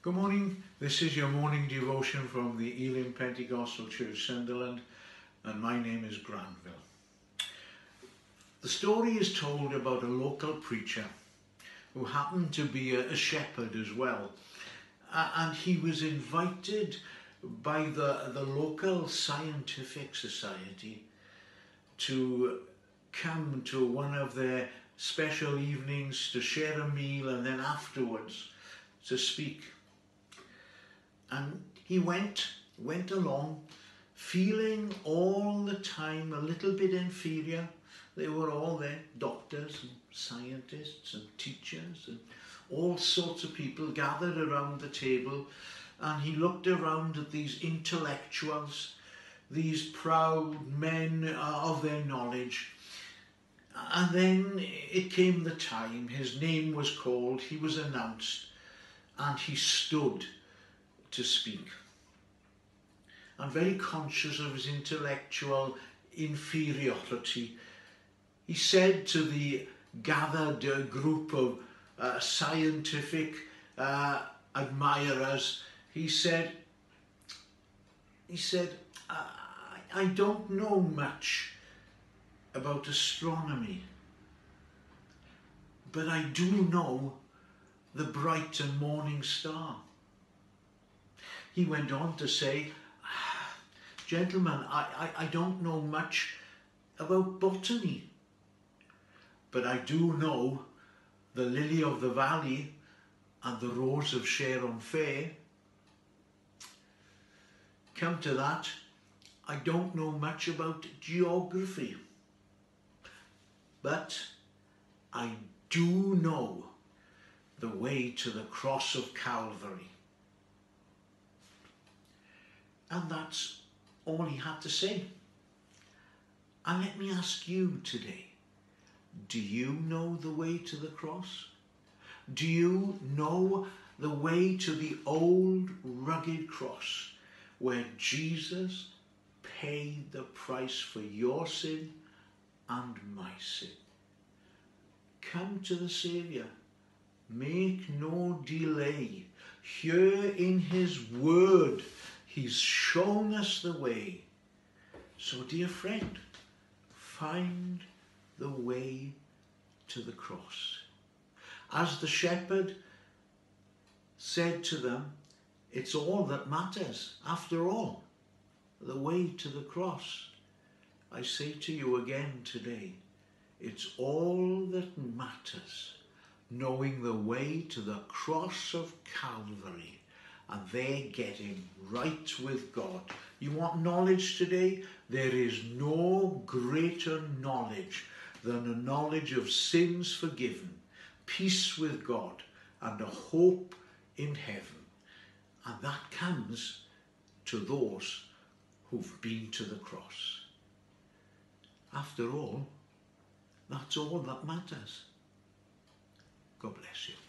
Good morning, this is your morning devotion from the Elim Pentecostal Church, Sunderland, and my name is Granville. The story is told about a local preacher who happened to be a shepherd as well, and he was invited by the local scientific society to come to one of their special evenings to share a meal and then afterwards to speak. And he went along feeling all the time a little bit inferior. They were all there, doctors and scientists and teachers and all sorts of people gathered around the table, and he looked around at these intellectuals, these proud men of their knowledge. And then it came the time, his name was called, he was announced, and he stood to speak. And very conscious of his intellectual inferiority, he said to the gathered group of scientific admirers, he said, I don't know much about astronomy, but I do know the bright and morning star. He went on to say, gentlemen, I don't know much about botany, but I do know the lily of the valley and the rose of Sharon Fair. Come to that, I don't know much about geography, but I do know the way to the cross of Calvary. And that's all he had to say. And let me ask you today, do you know the way to the cross? Do you know the way to the old rugged cross where Jesus paid the price for your sin and my sin? Come to the Saviour. Make no delay. Here in his word, he's shown us the way. So, dear friend, find the way to the cross. As the shepherd said to them, it's all that matters. After all, the way to the cross. I say to you again today, it's all that matters. Knowing the way to the cross of Calvary and there getting right with God. You want knowledge today? There is no greater knowledge than a knowledge of sins forgiven, peace with God, and a hope in heaven. And that comes to those who've been to the cross. After all, that's all that matters. God bless you.